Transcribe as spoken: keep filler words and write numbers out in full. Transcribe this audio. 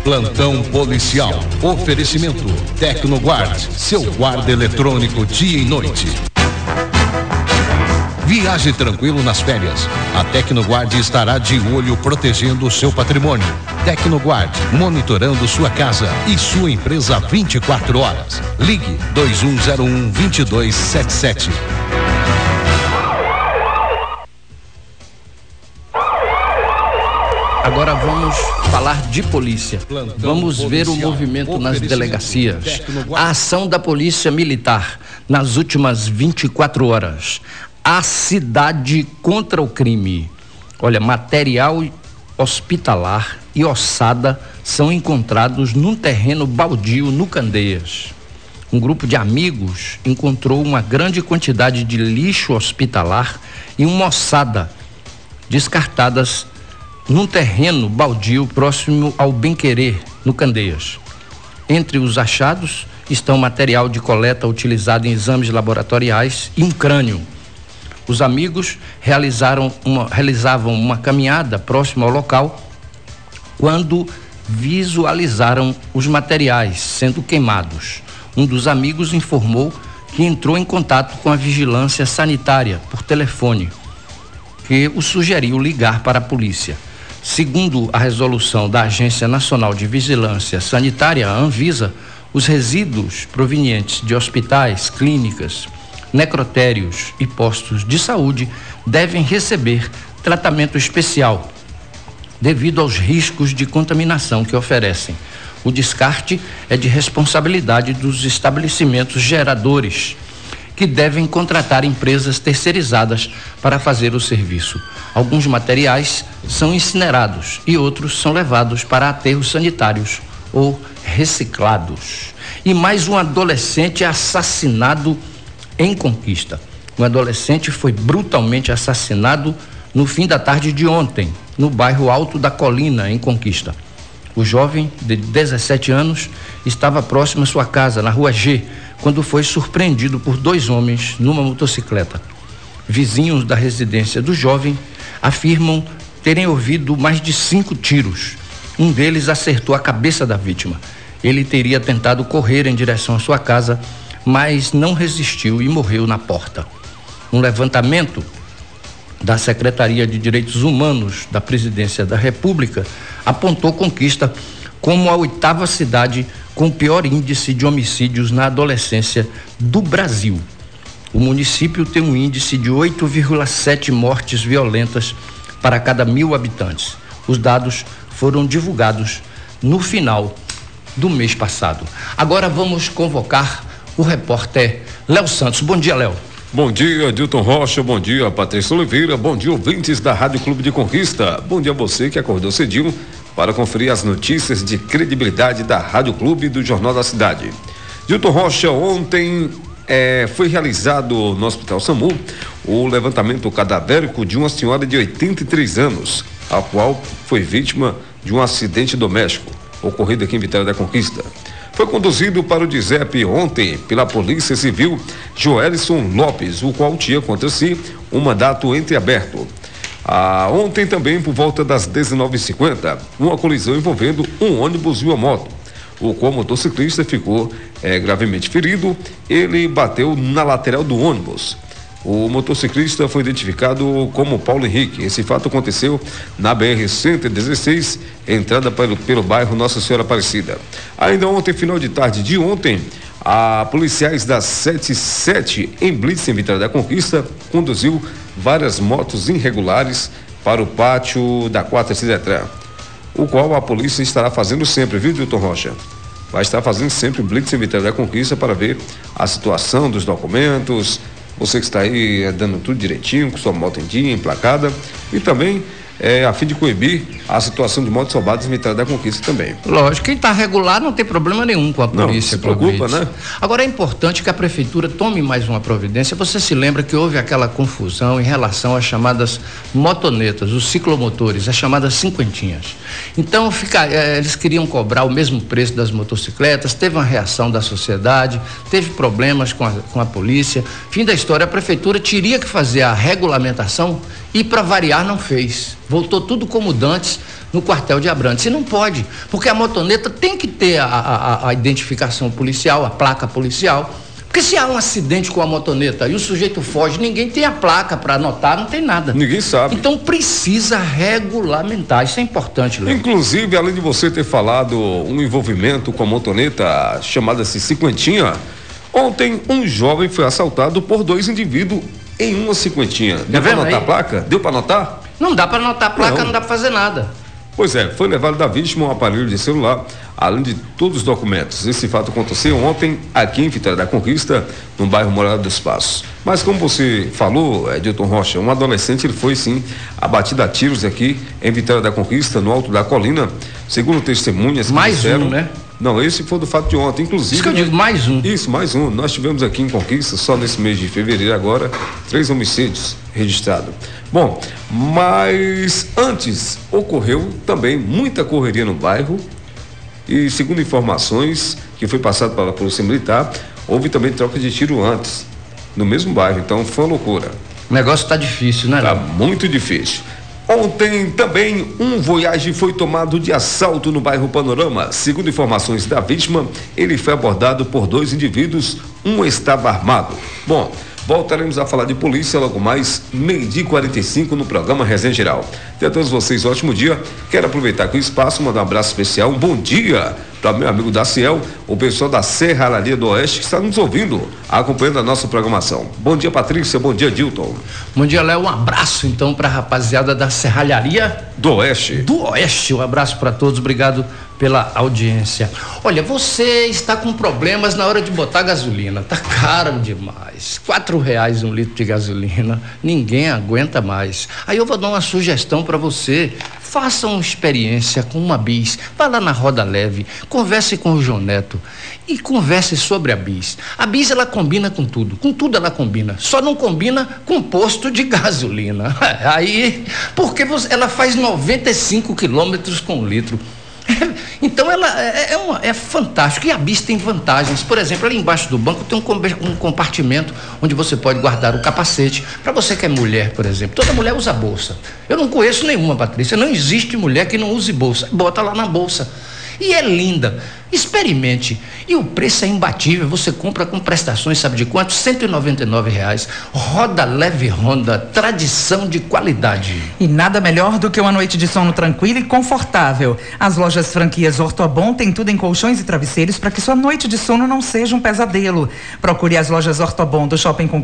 Plantão policial. Oferecimento Tecnoguard, seu guarda eletrônico dia e noite. Viaje tranquilo nas férias. A Tecnoguard estará de olho protegendo o seu patrimônio. Tecnoguard, monitorando sua casa e sua empresa vinte e quatro horas. Ligue dois um zero um, dois dois sete sete. Agora vamos falar de polícia. Vamos ver o movimento nas delegacias. A ação da Polícia Militar nas últimas vinte e quatro horas. A cidade contra o crime. Olha, material hospitalar e ossada são encontrados num terreno baldio no Candeias. Um grupo de amigos encontrou uma grande quantidade de lixo hospitalar e uma ossada descartadas num terreno baldio próximo ao Bem Querer, no Candeias. Entre os achados estão material de coleta utilizado em exames laboratoriais e um crânio. Os amigos realizaram uma, realizavam uma caminhada próximo ao local quando visualizaram os materiais sendo queimados. Um dos amigos informou que entrou em contato com a vigilância sanitária por telefone, que o sugeriu ligar para a polícia. Segundo a resolução da Agência Nacional de Vigilância Sanitária, a Anvisa, os resíduos provenientes de hospitais, clínicas, necrotérios e postos de saúde devem receber tratamento especial devido aos riscos de contaminação que oferecem. O descarte é de responsabilidade dos estabelecimentos geradores, que devem contratar empresas terceirizadas para fazer o serviço. Alguns materiais são incinerados e outros são levados para aterros sanitários ou reciclados. E mais um adolescente assassinado em Conquista. Um adolescente foi brutalmente assassinado no fim da tarde de ontem, no bairro Alto da Colina, em Conquista. O jovem, de dezessete anos, estava próximo à sua casa, na Rua G, quando foi surpreendido por dois homens numa motocicleta. Vizinhos da residência do jovem afirmam terem ouvido mais de cinco tiros. Um deles acertou a cabeça da vítima. Ele teria tentado correr em direção à sua casa, mas não resistiu e morreu na porta. Um levantamento da Secretaria de Direitos Humanos da Presidência da República apontou Conquista como a oitava cidade com o pior índice de homicídios na adolescência do Brasil. O município tem um índice de oito vírgula sete mortes violentas para cada mil habitantes. Os dados foram divulgados no final do mês passado. Agora vamos convocar o repórter Léo Santos. Bom dia, Léo. Bom dia, Dilton Rocha, bom dia, Patrícia Oliveira, bom dia, ouvintes da Rádio Clube de Conquista. Bom dia a você que acordou cedinho para conferir as notícias de credibilidade da Rádio Clube do Jornal da Cidade. Dilton Rocha, ontem é, foi realizado no Hospital SAMU o levantamento cadavérico de uma senhora de oitenta e três anos, a qual foi vítima de um acidente doméstico ocorrido aqui em Vitória da Conquista. Foi conduzido para o D I S E P ontem pela Polícia Civil Joelson Lopes, o qual tinha contra si um mandato entreaberto. Ah, ontem também, por volta das dezenove e cinquenta, uma colisão envolvendo um ônibus e uma moto, o qual o motociclista ficou eh, gravemente ferido. Ele bateu na lateral do ônibus. O motociclista foi identificado como Paulo Henrique. Esse fato aconteceu na B R cento e dezesseis, entrada pelo, pelo bairro Nossa Senhora Aparecida. Ainda ontem, final de tarde de ontem, a policiais da setenta e sete em Blitz, em Vitória da Conquista, conduziu várias motos irregulares para o pátio da Quatro Cidetran, o qual a polícia estará fazendo sempre, viu, Dilton Rocha? Vai estar fazendo sempre Blitz em Vitória da Conquista para ver a situação dos documentos. Você que está aí é, dando tudo direitinho, com sua moto em dia, emplacada, e também é, a fim de coibir a situação de motos roubadas em Vitória da Conquista também. Lógico, quem está regular não tem problema nenhum com a polícia. Não se preocupa, né? Agora é importante que a prefeitura tome mais uma providência. Você se lembra que houve aquela confusão em relação às chamadas motonetas, os ciclomotores, as chamadas cinquentinhas. Então fica, é, eles queriam cobrar o mesmo preço das motocicletas, teve uma reação da sociedade, teve problemas com a, com a polícia. Fim da história, a prefeitura teria que fazer a regulamentação e, para variar, não fez. Voltou tudo como dantes, no quartel de Abrantes. E não pode, porque a motoneta tem que ter a, a, a identificação policial, a placa policial. Porque se há um acidente com a motoneta e o sujeito foge, ninguém tem a placa para anotar, não tem nada. Ninguém sabe. Então precisa regulamentar, isso é importante, Léo. Inclusive, além de você ter falado um envolvimento com a motoneta chamada-se Cinquentinha, ontem um jovem foi assaltado por dois indivíduos em uma cinquentinha. Deu para anotar a placa? Deu para anotar? Não dá para anotar a placa, não. não dá para fazer nada. Pois é, foi levado da vítima um aparelho de celular, além de todos os documentos. Esse fato aconteceu ontem aqui em Vitória da Conquista, no bairro Morada dos Passos. Mas como você falou, Edilton Rocha, um adolescente ele foi sim abatido a tiros aqui em Vitória da Conquista, no alto da colina. Segundo testemunhas que mais disseram, um, né? Não, esse foi do fato de ontem, inclusive. Isso que eu digo, mais um. Isso, mais um. Nós tivemos aqui em Conquista, só nesse mês de fevereiro agora, três homicídios registrados. Bom, mas antes ocorreu também muita correria no bairro e, segundo informações que foi passado pela Polícia Militar, houve também troca de tiro antes, no mesmo bairro, então foi uma loucura. O negócio tá difícil, né? Tá muito difícil. Ontem também um Voyage foi tomado de assalto no bairro Panorama. Segundo informações da vítima, ele foi abordado por dois indivíduos, um estava armado. Bom, voltaremos a falar de polícia logo mais, meio-dia e quarenta e cinco no programa Resenha Geral. Tenha a todos vocês um ótimo dia. Quero aproveitar aqui o espaço, mandar um abraço especial, um bom dia para meu amigo Daciel, o pessoal da Serralharia do Oeste que está nos ouvindo, acompanhando a nossa programação. Bom dia, Patrícia, bom dia, Dilton. Bom dia, Léo, um abraço então para a rapaziada da Serralharia do Oeste. Do Oeste, um abraço para todos, obrigado pela audiência. Olha, você está com problemas na hora de botar gasolina, tá caro demais, quatro reais um litro de gasolina, ninguém aguenta mais. Aí eu vou dar uma sugestão para você, faça uma experiência com uma Bis, vá lá na Roda Leve, converse com o João Neto e converse sobre a Bis. A Bis ela combina com tudo, com tudo ela combina, só não combina com posto de gasolina. Aí, porque você, ela faz noventa e cinco quilômetros com litro. Então ela é, é, uma, é fantástico. E a Bis tem vantagens. Por exemplo, ali embaixo do banco tem um, um compartimento onde você pode guardar o capacete. Para você que é mulher, por exemplo, toda mulher usa bolsa. Eu não conheço nenhuma, Patrícia. Não existe mulher que não use bolsa. Bota lá na bolsa. E é linda. Experimente. E o preço é imbatível. Você compra com prestações, sabe de quanto? cento e noventa e nove reais. Roda Leve Honda, tradição de qualidade. E nada melhor do que uma noite de sono tranquila e confortável. As lojas franquias Ortobon têm tudo em colchões e travesseiros para que sua noite de sono não seja um pesadelo. Procure as lojas Ortobon do Shopping